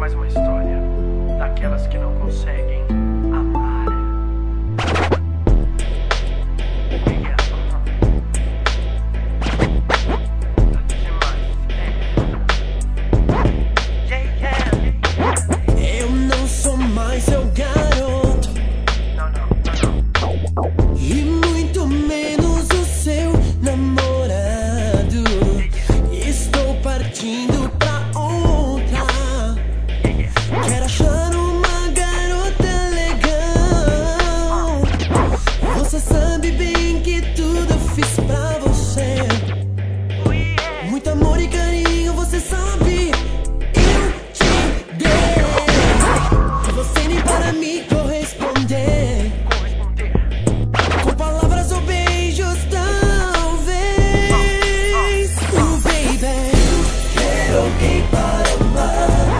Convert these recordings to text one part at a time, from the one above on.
mais uma história daquelas que não conseguem amar. Eu não sou mais seu garoto, e muito menos o seu namorado. Estou partindo pra outra. Quero achar uma garota legal. Você sabe bem que tudo eu fiz pra você. Muito amor e carinho, você sabe, eu te dei. E você nem para me corresponder com palavras ou beijos, talvez. Baby, quero alguém para amar.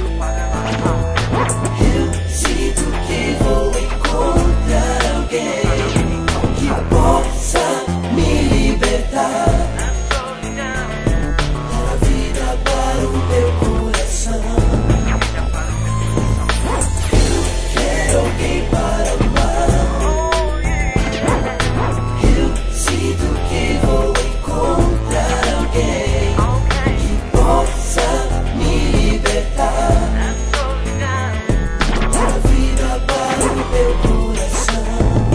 Eu sinto que vou encontrar alguém que possa me libertar da vida para o meu coração. Quero alguém para amar. Eu sinto que vou encontrar alguém que possa me libertar da vida para o meu coração.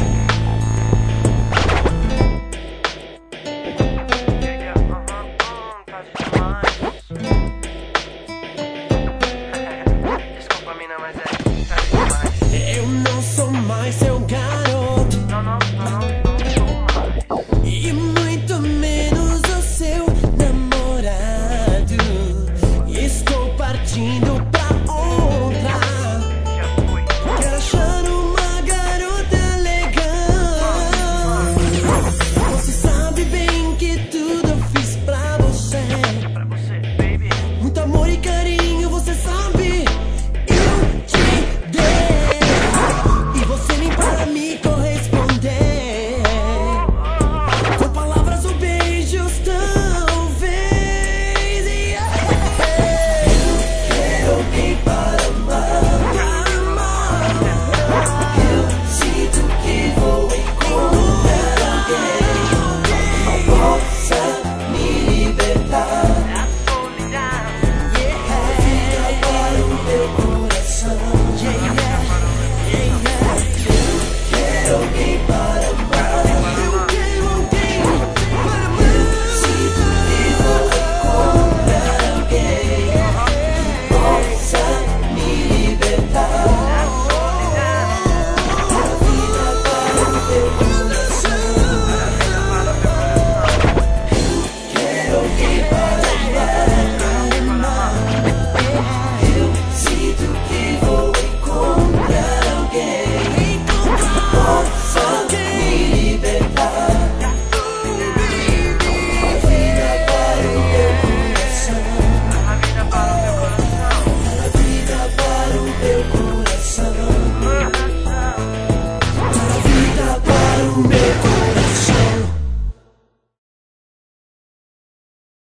Desculpa, mina, mas tá demais. Eu não sou mais seu garoto, Não sou mais. e muito menos o seu namorado. Estou partindo pra outra. Já fui. Quero achar uma garota legal. Você sabe bem que tudo eu fiz pra você. Pra você, baby. Muito amor e carinho, você sabe, eu te dei. E você nem para me corresponder com palavras ou beijos, talvez. Quero alguém